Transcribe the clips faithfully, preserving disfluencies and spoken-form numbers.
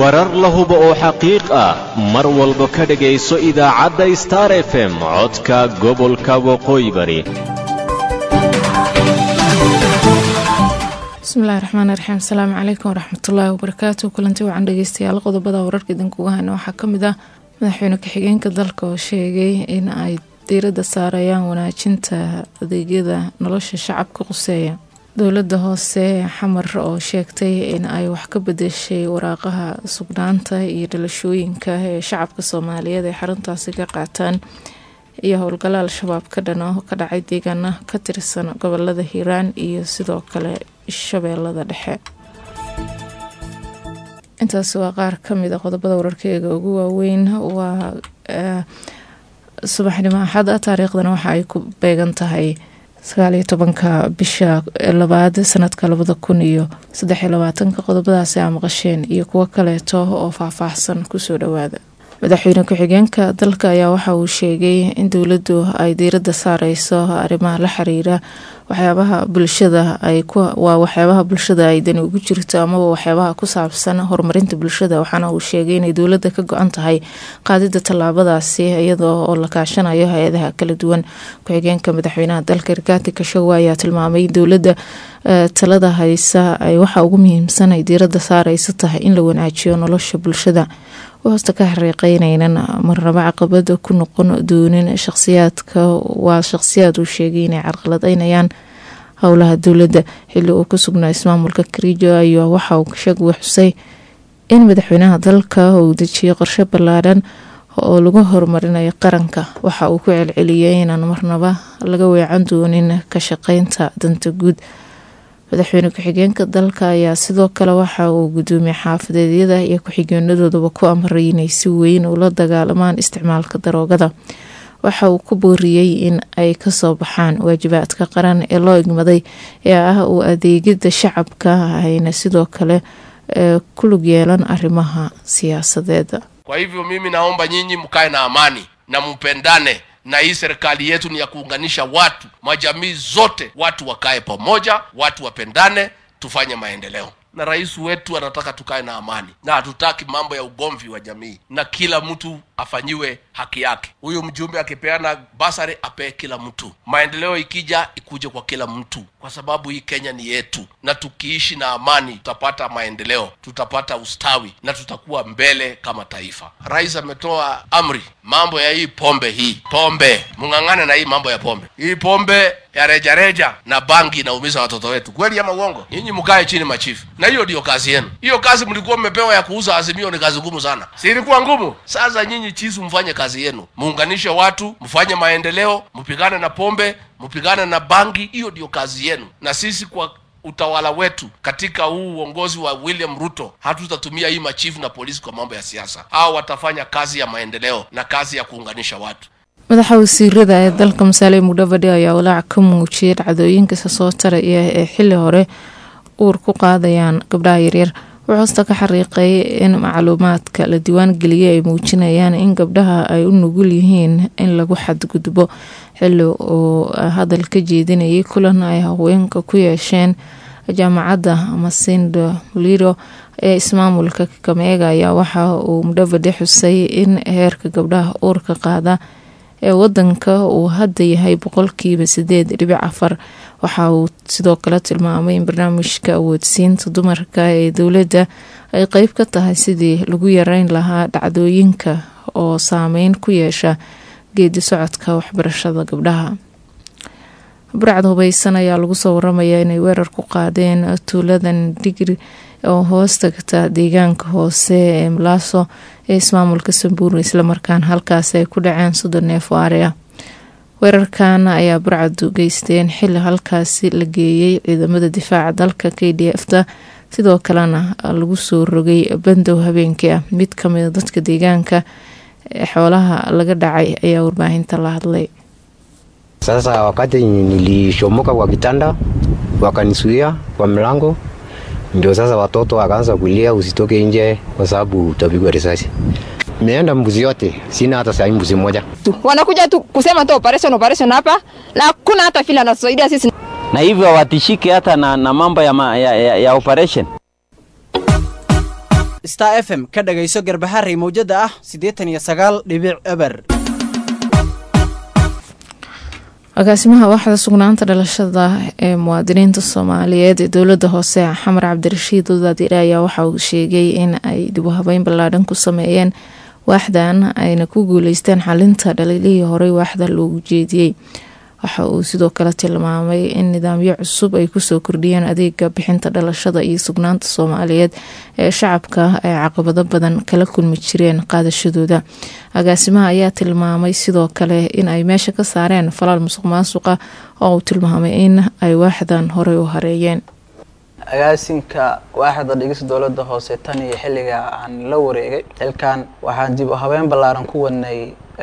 warar la hubo oo xaqiiq ah mar walba ka dhagayso idaacadda Star F M codka gobolka waqooyi bari. bismillaahi raxmaani raxiim. Assalaamu calaykum waraxmatullaahi wabarakaatuh. kulanti wacan dhageystayaal qodobada wararka idinkugu hayno waxaa ka mid ah madaxweyne ku-xigeenka dalka oo sheegay in ay diiradda saarayaan wanaajinta adeegyada nolosha shacabka quseeya. dowladda hoose xamar oo sheegtay in ay wax ka bedeshay waraaqaha sugnaanta iyo dhalashooyinka ee shacabka Soomaaliyeed ee xaruntaasi ka qaataan iyo howlgalo al-shabaab ka dhan oo ka dhacay deegaana ka tirsan gobolada Hiiraan iyo sidoo kale Shabeellada Dhexe. intaas waa qaar ka mid ah qodobada wararkeega ugu waaweyn. waa subaxnimo Axad taariikhdana waxa ay ku beegan tahay sagaal iyo tobanka bisha labaad sanadka labada kun iyo saddex iyo labaatanka. qodobadaasi aan maqasheen iyo kuwo kaleeto oo faahfaahsan kusoo dhawaada. madaxweyne ku-xigeenka dalka ayaa waxa uu sheegay in dowladdu ay diiradda saareyso arrimaha la xiriira waxyaabaha bulshada ay ku waa waxyaabaha bulshada ay dani ugu jirto ama waxyaabaha ku saabsan horumarinta bulshada. waxaana uu sheegay in dowladda ka go'an tahay qaadida tallaabadaasi iyadoo oo la kaashanayo hay'adaha kala duwan. ku-xigeenka madaxweynaha dalka Rigathi Gachagua ayaa tilmaamay in dowladda talada haysa ay waxa ugu muhiimsan ay diiradda saareyso tahay in la wanaajiyo nolosha bulshada. hoosta ka xariiqeynaynan marnaba caqabada ku noqon doonin shakhsiyaadka waa shakhsiyaad uu sheegay inay carqaladeynayaan howlaha dowladda. xilli uu ku sugnaa ismaamulka Kericho ayaa waxa uu Gachagua xusay in madaxweynaha dalka uu dejiyay qorshe ballaaran oo lagu horumarinayo qaranka. waxa uu ku celceliyay inaan marnaba laga weecan doonin ka shaqeynta danta guud. madaxweyne ku-xigeenka dalka ayaa sidoo kale waxa uu gudoomiye xaafadeedyada iyo ku-xigeenadooda ku amray inay si weyn ula dagaalamaan isticmaalka daroogada. waxa uu ku booriyay in ay kasoo baxaan waajibaadka qaran ee loo igmaday ee ah u adeegida shacabka ayna sidoo kale ku lug yeelan arrimaha siyaasadeed. Kwa hivyo mimi naomba nyinyi mkae na amani na mpendane, na hii serikali yetu ni ya kuunganisha watu, majamii zote, watu wakae pamoja, watu wapendane, tufanye maendeleo. Na rais wetu anataka tukae na amani, na hatutaki mambo ya ugomvi wa jamii, na kila mtu afanyiwe haki yake. Huyu mjumbe akipeana basari ape kila mtu, maendeleo ikija ikuje kwa kila mtu, kwa sababu hii Kenya ni yetu, na tukiishi na amani tutapata maendeleo, tutapata ustawi na tutakuwa mbele kama taifa. Rais ametoa amri mambo ya hii pombe, hii pombe mungangane na hii mambo ya pombe. Hii pombe ya reja reja na bangi inaumiza watoto wetu. Kweli ama uongo? Nyinyi mkae chini machifu, na hiyo ndio kazi yenu. Hiyo kazi mlikuwa mmepewa ya kuuza Azimio ni kazi ngumu sana, si ilikuwa ngumu? Sasa nyinyi chifu mfanye kazi yenu, muunganishe watu, mfanye maendeleo, mpigane na pombe, mpigane na bangi. Hiyo ndio kazi yenu. Na sisi kwa utawala wetu katika huu uongozi wa William Ruto hatutatumia hii machifu na polisi kwa mambo ya siasa. Hao watafanya kazi ya maendeleo na kazi ya kuunganisha watu. madaxa wasiirada ee dalka Musalia Mudavadi ayaa walaac ka muujiyay dhacdooyinka soo taraya ee xilli hore uur ku qaadayaan gabdhaha yaryar. wuxuu ka xariiqay in macluumaadka la diiwaan geliyay ay muujinayaan in gabdhaha ay u nugul yihiin in lagu xadgudbo. xilli oo hadal ka jeedinayay kulan ay haweenka ku yeesheen jaamacadda Masinde Muliro ee ismaamulka Kakamega ayaa waxa uu Mudavadi xusay in heerka gabdhaha uurka qaada ee wadanka uu hadda yahay boqolkiiba sideed dhibic afar. waxa uu sidoo kale tilmaamay in barnaamijka awoodsiinta dumarka ee dowladda ay qayb ka tahay sidii lagu yareyn lahaa dhacdooyinka oo saameyn ku yeesha geedi socodka waxbarashada gabdhaha. burcad hubaysan ayaa lagu soo waramayaa inay weerar ku qaadeen tuuladan Digri oo hoos tagta deegaanka hoose ee Mlaso ee ismaamulka Samburu, isla markaan halkaas ay ku dhaceen soddon neef oo ari ah. weerarkan ayaa burcadu geysteen xilli halkaasi la geeyay ciidamada difaaca dalka K D F-ta, sidoo kalena lagu soo rogay bandow habeenkii ah. mid ka mid ah dadka deegaanka ee xoolaha laga dhacay ayaa warbaahinta la hadlay. Sasa wakati nilishomoka kwa kitanda wakanisuia kwa mlango, ndio sasa watoto wakaanza kulia usitoke nje kwa sababu utapigwa risasi. Nimeenda mbuzi yote, sina hata saa mbuzi moja. Wanakuja tu kusema tu operation operation hapa, na kuna hata fila anasaidia sisi. Na hivyo watishike hata na, na mambo ya, ma, ya, ya, ya operation. Star F M ka dhagayso Garbaharey mowjada ah siddeetan iyo sagaal dhibic eber. agaasimaha waaxda sugnaanta dhalashada ee muwaadiniinta Soomaaliyeed ee dowladda hoose Xamar Cabdirashiid Wadaadire ayaa waxa uu sheegay in ay dib u habeyn ballaaran ku sameeyeen waaxdan ayna ku guuleysteen xalinta dhaliilihii horey waaxda loogu jeediyey. waxa uu sidoo kale tilmaamay in nidaamyo cusub ay kusoo kordhiyeen adeega bixinta dhalashada iyo sugnaanta Soomaaliyeed ee shacabka ay caqabado badan kala kulmi jireen qaadashadooda. agaasimaha ayaa tilmaamay sidoo kale in ay meesha ka saareen falal musuqmaasuqa oo uu tilmaamay in ay waaxdan horey u hareeyeen. agaasinka waaxda dhigista dowladda hoose tan iyo xilliga aan la wareegay halkan waxaan dib u habeyn ballaaran ku wadnay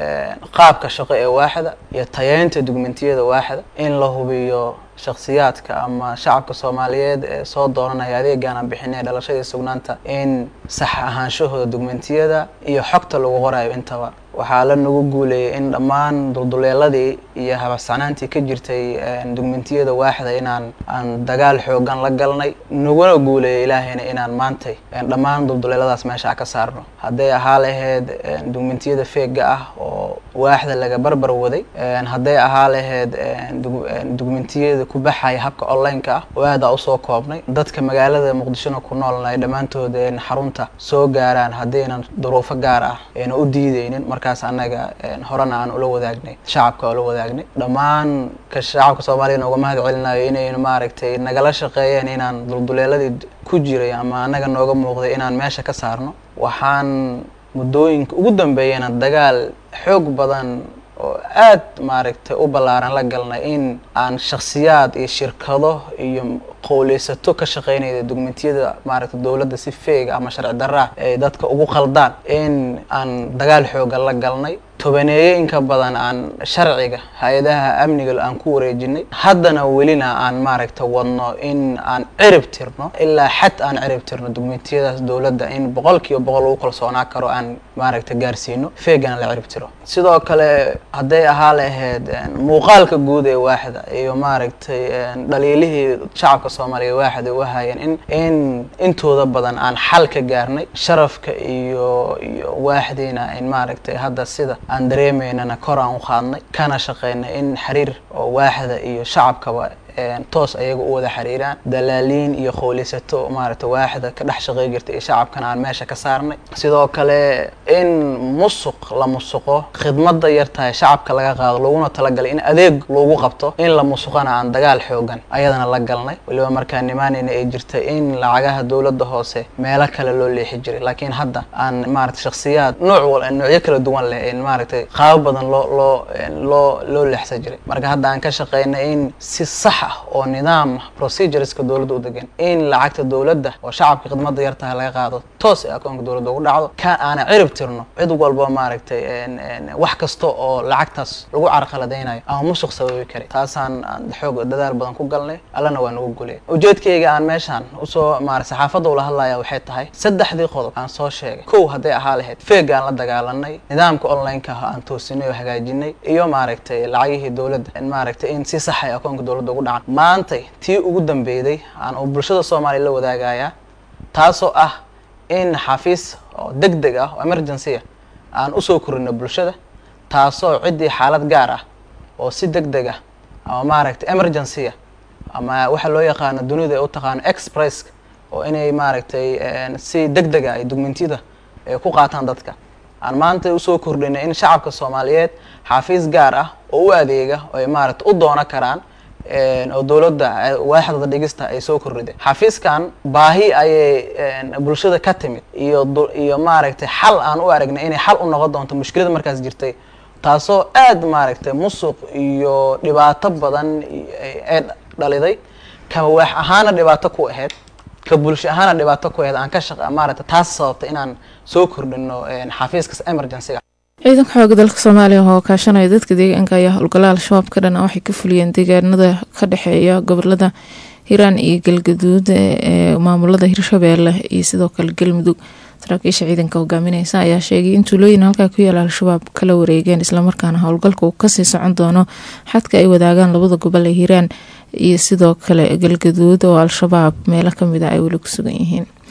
qaabka shaqo ee waaxda iyo tayeynta dukumentiyada waaxda in la hubiyo shakhsiyaadka ama shacabka Soomaaliyeed ee soo doonanaya adeegan aan bixinay dhalashada sugnaanta in sax ahaanshahooda dukumentiyada iyo xogta lagu qorayo intaba. waxaa la nagu guuleeyay in dhammaan dulduleeladii iyo habacsanaantii ka jirtay dukumentiyada waaxda inaan aan dagaal xoogan la galnay naguna guuleeyay ilaahayna inaan maantay dhammaan dulduleeladaas meesha ka saarno. hadday ahaa lahayd dukumentiyada feega ah oo waaxda laga barbar waday, hadday ahaa lahayd dukumentiyada ku baxaya habka online-ka ah oo aad u soo koobnay dadka magaalada Muqdisho ku noolnay dhamaantood in xarunta soo gaaraan haddaynan duruufo gaar ah ayna u diideynin. markaas anaga horena aan ula wadaagnay shacabka ula wadaagnay dhammaan ka shacabka Soomaaliyeed uga mahad celinayo inay maaragtay nagala shaqeeyeen inaan dulduleeladii ku jiray ama anaga nooga muuqday inaan meesha ka saarno. waxaan muddooyinka ugu dambeeyayna dagaal xoog badan oo aad maaragtay u ballaaran la galnay in aan shakhsiyaad iyo shirkado iyo qowleysato ka shaqeynaya dukumentiyada maaragtay dowladda si feeg ama sharci darra ay dadka ugu qaldaan in aan dagaal xoogan la galnay. tobaneeye inka badan aan sharciga hay'adaha amniga aan ku wareejinay haddana welina aan maaragtay wadno in aan cirib tirno ilaa xad aan cirib tirno dukumentiyadaas dowladda in boqolkiiba boqol uu kalsoonaa karo aan maaragtay gaarsiino feegana la cirib tiro. sidoo kale hadday ahaa lahayd muuqaalka guud ee waaxda iyo maaragtay dhaliilihii shacabka Soomaaliyeed waaxda u hayeen in in intooda badan aan xal ka gaarnay sharafka iyo iyo waaxdeena in maaragtay hadda sida aan dareemeynana kor aan u qaadnay kana shaqeynay in xiriir oo waaxda iyo shacabkaba toos ayaga u wada xiriiraan dalaaliin iyo qowleysato maaragtay waaxda ka dhex shaqeey jirtay ee shacabkana aan meesha ka saarnay. sidoo kale in musuq la musuqo khidmadda yartahay shacabka laga qaado laguna talagalay in adeeg loogu qabto in la musuqana aan dagaal xoogan ayadana la galnay. waliba markaan nimaanayna ay jirtay in lacagaha dowladda hoose meelo kale loo leexi jiray laakiin hadda aan maaragtay shakhsiyaad nooc walba noocyo kala duwan leh in maaragtay qaab badan loo loo loo loo leexsan jiray. marka hadda aan ka shaqeynay in si sax oo nidaam procedureska dowladda u degan in lacagta dowladda oo shacabka khidmadda yartahay laga qaado toos ee akoonka dowladda ugu dhacdo ka aan cirib tirno cid walba maaragtay wax kasta oo lacagtaas lagu carqaladeynayo ama musuq sababi kara. taasaan xoog dadaal badan ku galnay allana waa nagu guuleeyay. ujeedkayga aan meeshan usoo maaragtay saxaafadda ula hadlaya waxay tahay saddexdii qodob aan soo sheegay. kow hadday ahaa lahayd feeg aan la dagaalanay nidaamka online-ka aan toosinay oo hagaajinay iyo maaragtay lacagihii dowladda in maaragtay in si sax ah akoonka dowladda ugu dhacan. maantay tii ugu dambeeyay aan oo bulshada Soomaaliyeed la wadaagaya taasoo ah in xafiis oo degdeg ah oo emergency aan u soo korino bulshada taasoo cidii xaalad gaar ah oo si degdeg ah ama maaragtay emergency ama waxa loo yaqaan dunida ay u taqaan express oo inay maaragtay si degdeg ah ay dukumentiyada ay ku qaataan dadka. aan maanta u soo kordhinay in shacabka Soomaaliyeed xafiis gaar ah oo u adeega oo ay maaragtay u doona karaan oo dowladda waaxda dhigista ay soo kordhiday. xafiiskan baahi ay bulshada ka timid iyo iyo maaragtay xal aan u aragnay inay xal u noqon doonto mushkilada markaas jirtay taasoo aad maaragtay musuq iyo dhibaato badan ee dhaliday ka wax ahaana dhibaato ku ahayd ka bulsho ahaana dhibaato ku ahayd aan ka shaqo maaragtay taas sababtay inaan soo kordhino xafiiska emergency. ciidanka xoogga dalka Soomaaliya oo kaashanaya dadka deegaanka ayaa howlgallada al-shabaab ka dhan waxay ka fuliyeen deegaanada ka dhaxeeya gobolada Hiiraan iyo Galgaduud ee maamulada Hirshabeelle iyo sidoo kale Galmudug. saraakiisha ciidanka hogaaminaysa ayaa sheegay in tuulooyin halka ku yaala al-shabaab kala wareegeen isla markaana howlgalku uu ka sii socon doono xadka ay wadaagaan labada gobol ee Hiiraan iyo sidoo kale Galgaduud oo al-shabaab meelo kamid ah ay wali ku sugan yihiin.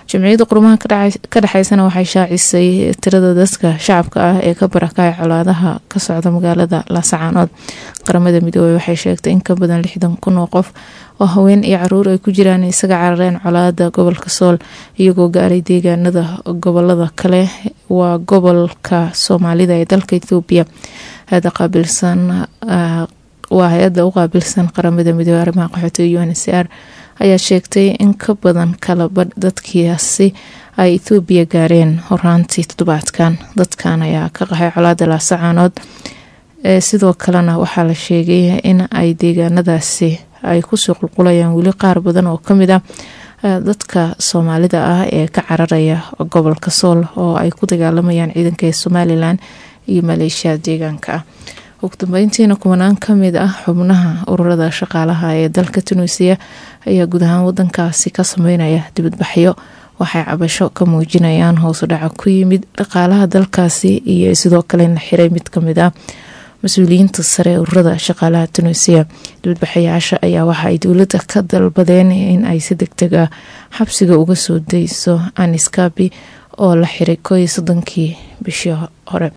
jamciyadda qurumaha ka dhexaysana waxay shaacisay tirada dadka shacabka ah ee ka barakacay colaadaha ka socda magaalada Laascaanood. qaramada midoobay waxay sheegtay in ka badan lixdan kun oo qof oo haween iyo caruur ay ku jiraan isaga carareen colaada gobolka Sool iyagoo gaaray deegaanada gobolada kale waa gobolka Soomaalida ee dalka Itoobiya. hada qaabilsan waa hay'adda u qaabilsan qaramada midoobay arrimaha qaxootiga U N H C R ayaa sheegtay in ka badan kala badh dadkiyaasi ay Itoobiya gaareen horaantii toddobaadkan. dadkan ayaa ka qaxay colaada Laascaanood ee sidoo kalena waxaa la sheegay in ay deegaanadaasi ay ku soo qulqulayaan weli qaar badan oo kamid ah dadka Soomaalida ah ee ka cararaya gobolka Sool oo ay ku dagaalamayaan ciidanka Somaliland iyo Maleeshiya deegaanka ah. ugu dambeyntiina kumanaan kamid ah xubnaha ururada shaqaalaha ee dalka Tunisia ayaa guud ahaan wadankaasi ka sameynaya dibadbaxyo. waxay cabasho ka muujinayaan hoos u dhac ku yimid dhaqaalaha dalkaasi iyo sidoo kale la xiray mid kamid ah mas'uuliyiinta sare ee ururada shaqaalaha Tunisia. dibadbaxayaasha ayaa waxa ay dowladda ka dalbadeen in ay si degdeg ah xabsiga uga soo dayso Anis Kabi oo la xiray koob iyo soddonkii bishii hore.